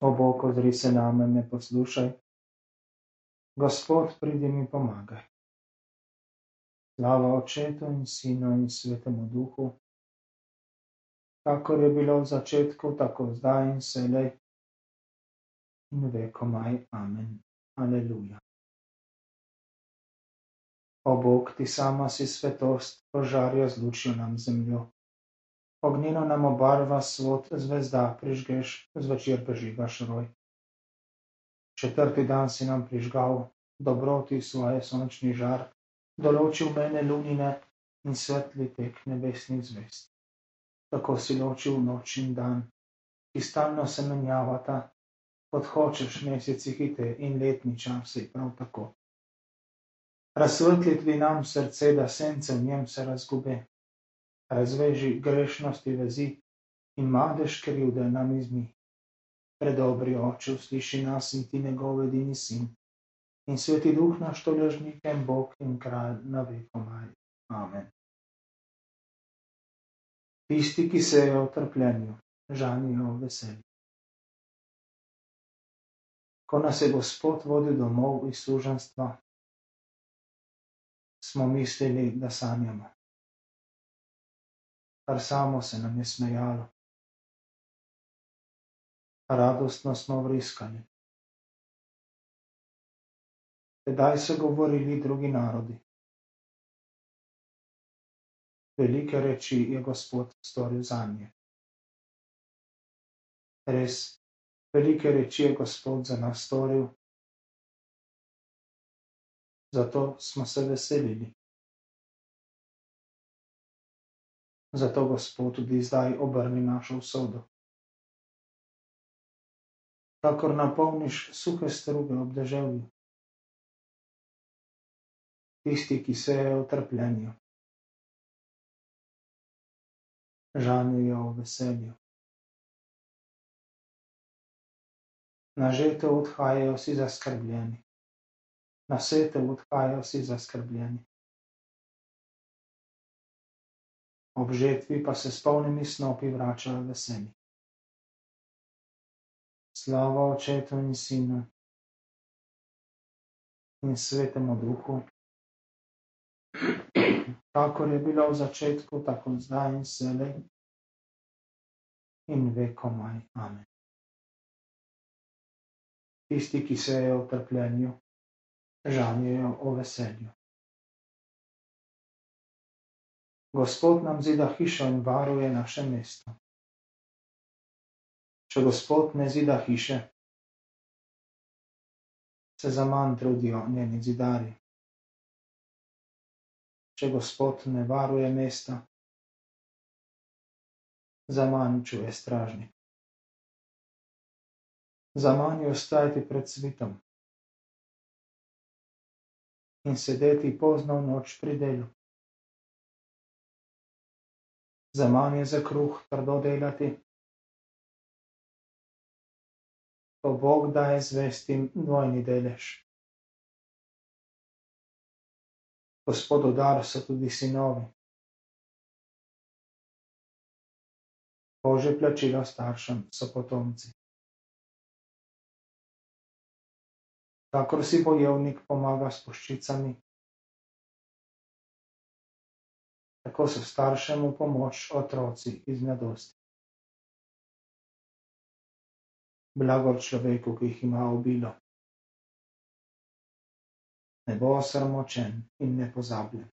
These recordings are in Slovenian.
O Bog, ozri se name, me poslušaj. Gospod, pridi mi pomagaj. Slava Očetu in Sinu in Svetemu Duhu, kakor je bilo v začetku, tako zdaj in vselej in vekomaj. Amen. Aleluja. O Bog, ti sama si svetost, požarja zlučijo nam zemljo. Ognjeno nam obarva svod, zvezda prižgeš, zvečer prižigaš roj. Četrti dan si nam prižgal dobroti svoje sončni žar, določil mene lunine in svetli tek nebesnih zvezd. Tako si ločil noč in dan, ki stalno se menjavata, kot hočeš meseci hite in letni časi prav tako. Razsvetliti nam srce, da sence v njem se razgube, razveži grešnosti vezi in madež krivde nam izmi. Predobri Oče, usliši nas in ti njegov edini sin, in Sveti Duh naš tolažnik in Bog in kralj na vekomaj. Amen. Tisti, ki sejejo v trpljenju, žanijo v veselju. Ko nas je Gospod vodil domov iz suženjstva, smo mislili, da sanjamo. Kar samo se nam je smejalo. Radostno smo vriskali. Tedaj so govorili drugi narodi. Velike reči je Gospod storil zanje. Res, velike reči je Gospod za nas storil, zato smo se veselili. Zato Gospod tudi zdaj obrni našo usodo. Kakor napolniš suhe struge ob deževju. Tisti, ki sejejo v trpljenju, žanijo v veselju. Na žetev odhajajo vsi zaskrbljeni, na setev odhajajo vsi zaskrbljeni. Ob žetvi pa se s polnimi snopi vračajo veseli. Slava Očetu in Sinu in Svetemu Duhu, kakor je bilo v začetku, tako zdaj in vselej in vekomaj. Amen. Tisti, ki sejejo v trpljenju, žanijo o veselju. Gospod nam zida hišo in varuje naše mesto. Če Gospod ne zida hiše, se zaman trudijo njeni zidarji. Če Gospod ne varuje mesta, zaman čuje stražnik. Zaman je ostajati pred svitom in sedeti pozno v noč pri delu. Zaman je za kruh trdo delati, ko Bog daje zvestim dvojni delež. Gospodov dar so tudi sinovi. Božje plačilo staršem so potomci. Kakor si bojevnik pomaga s puščicami, tako so staršem v pomoč otroci iz mladosti. Blagor človeku, ki jih ima obilo. Ne bo osramočen in nepozabljen.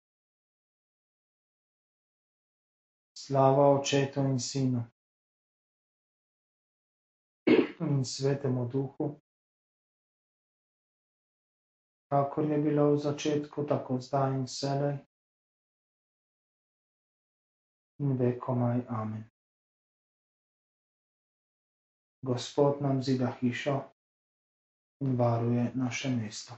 Slava Očetu in Sinu in Svetemu Duhu, kakor je bilo v začetku, tako zdaj in vselej in vekomaj. Amen. Gospod nam zida hišo in varuje naše mesto.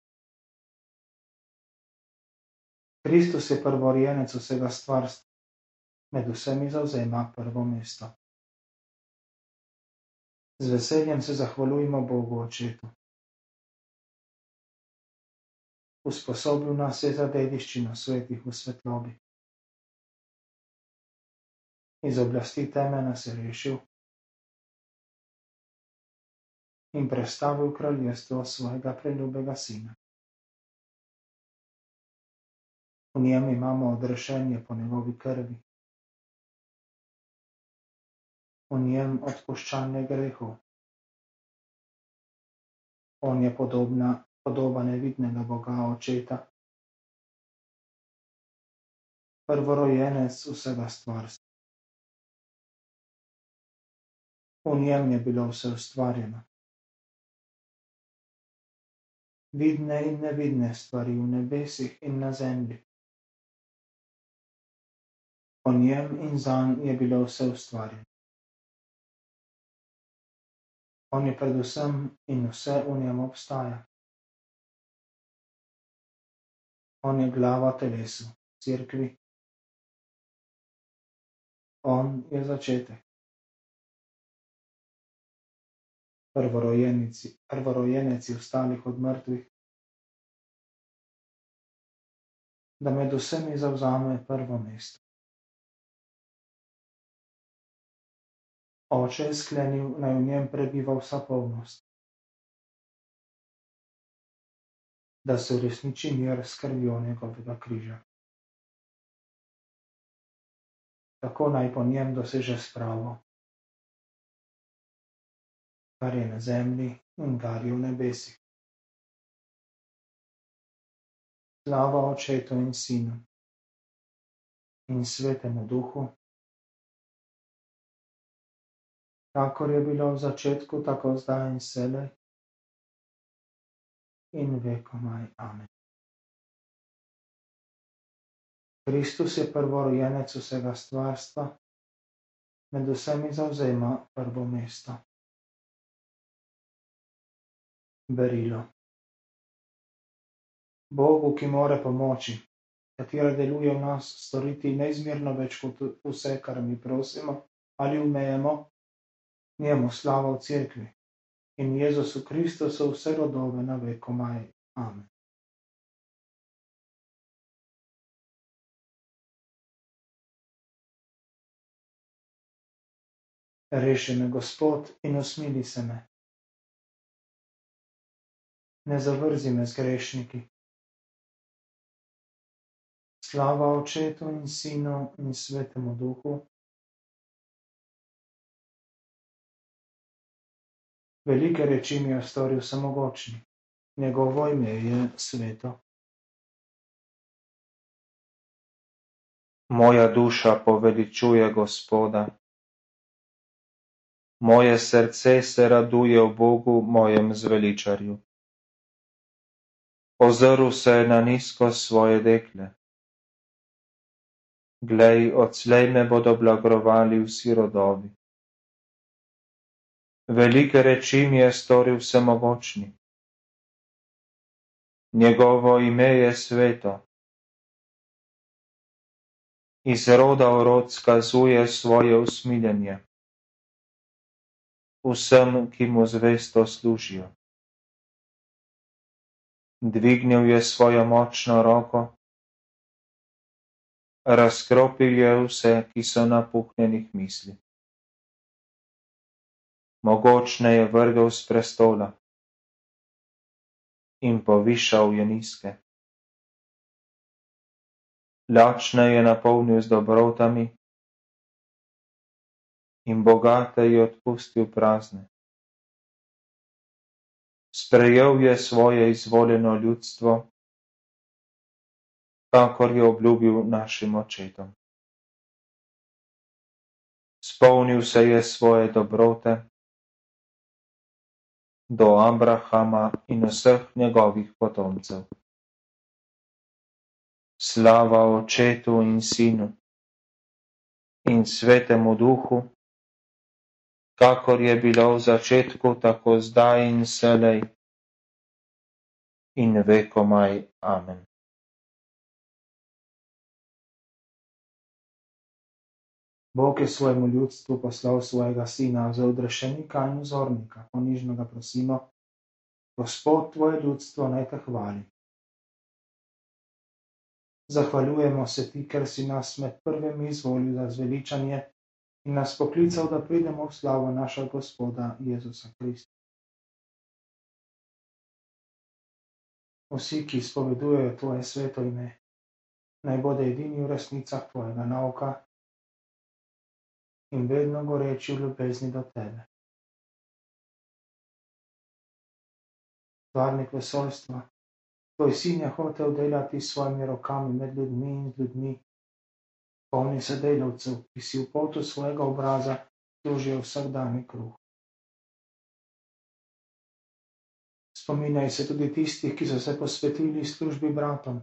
Kristus je prvorojenec vsega stvarstva, med vsemi zavzema prvo mesto. Z veseljem se zahvaljujemo Bogu Očetu. Usposobil nas je za dediščino svetih v svetlobi. Iz oblasti teme nas je rešil in prestavil kraljestvo svojega preljubega sina. V njem imamo odrešenje po njegovi krvi. V njem odpuščanje grehov. On je podoba nevidnega Boga Očeta, prvorojenec vsega stvarstva. V njem je bilo vse ustvarjeno. Vidne in nevidne stvari v nebesih in na zemlji. Po njem in zanj je bilo vse ustvarjeno. On je predvsem in vse v njem obstaja. On je glava telesu, cerkvi. On je začetek. Prvorojenec vstalih od mrtvih, da med vsemi zavzame prvo mesto. Oče je sklenil, naj v njem prebiva vsa polnost, da se uresniči mir s krvjo njegovega križa. Tako naj po njem doseže spravo, kar je na zemlji in kar je v nebesih. Slava Očetu in Sinu in Svetemu Duhu, kakor je bilo v začetku, tako zdaj in vselej in vekomaj. Amen. Kristus je prvorojenec vsega stvarstva, med vsemi zavzema prvo mesto. Berilo. Bogu, ki more pomoči, katera deluje v nas, storiti neizmerno več kot vse, kar mi prosimo ali umejemo, njemu slava v cerkvi in Jezusu Kristusu vse rodove na vekomaj. Amen. Reši me, Gospod, in usmili se me. Ne zavrzi me z grešniki. Slava Očetu in Sinu in Svetemu Duhu. Velike reči mi je storil Vsemogočni, njegovo ime je sveto. Moja duša poveličuje Gospoda. Moje srce se raduje v Bogu, mojem zveličarju. Ozrl se je na nizko svoje dekle. Glej, odslej me bodo blagrovali vsi rodovi. Velike reči mi je storil Vsemogočni. Njegovo ime je sveto. Iz roda v rod skazuje svoje usmiljenje vsem, ki mu zvesto služijo. Dvignil je svojo močno roko, razkropil je vse, ki so napuhnjenih misli. Mogočne je vrgel s prestola in povišal je nizke. Lačne je napolnil z dobrotami in bogate je odpustil prazne. Sprejel je svoje izvoljeno ljudstvo, kakor je obljubil našim očetom. Spomnil se je svoje dobrote do Abrahama in vseh njegovih potomcev. Slava Očetu in Sinu in Svetemu Duhu, kakor je bilo v začetku, tako zdaj in vselej in vekomaj. Amen. Bog je svojemu ljudstvu poslal svojega sina za odrešenika in vzornika. Ponižno ga prosimo, Gospod, tvoje ljudstvo naj te hvali. Zahvaljujemo se ti, ker si nas med prvimi izvolil za zveličanje in nas poklical, da pridemo v slavo našega Gospoda Jezusa Krista. vsi, ki izpovedujejo tvoje sveto ime, naj bodo edini v resnicah tvojega nauka in vedno goreči v ljubezni do tebe. Stvarnik vesoljstva, tvoj sin je hotel delati s svojimi rokami med ljudmi in z ljudmi, polni se delavcev, ki si v potu svojega obraza služijo vsakdanji kruh. Spominjaj se tudi tistih, ki so se posvetili službi bratom.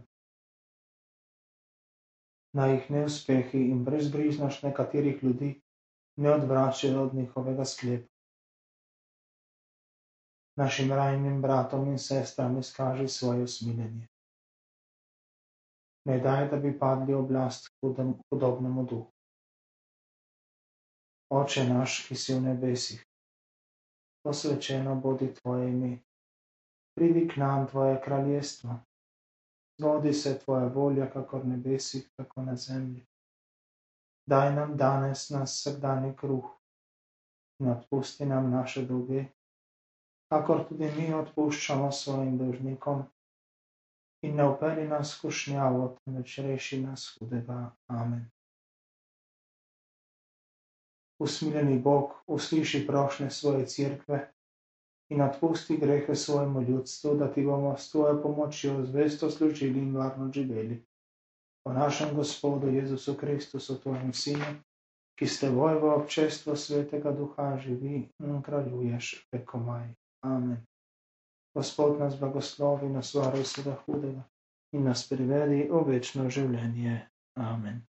Naj jih neuspehi in brezbrižnost nekaterih ljudi ne odvračajo od njihovega sklepa. Našim rajnim bratom in sestram izkaži svoje usmiljenje. Ne daj, da bi padli v oblast hudobnemu duhu. Oče naš, ki si v nebesih, posvečeno bodi tvoje ime. Pridi k nam tvoje kraljestvo. Zgodi se tvoja volja, kakor v nebesih, tako na zemlji. Daj nam danes naš vsakdanji kruh in odpusti nam naše dolge, kakor tudi mi odpuščamo svojim dolžnikom, in ne vpelji nas v skušnjavo, temveč reši nas hudega. Amen. Usmiljeni Bog, usliši prošnje svoje cerkve in odpusti grehe svojemu ljudstvu, da ti bomo s tvojo pomočjo zvesto služili in varno živeli. Po našem Gospodu Jezusu Kristusu, tvojem Sinu, ki s teboj v občestvu Svetega Duha živi in kraljuješ vekomaj. Amen. Gospod nas blagoslovi, nas varuje vsega hudega in nas privedi v večno življenje. Amen.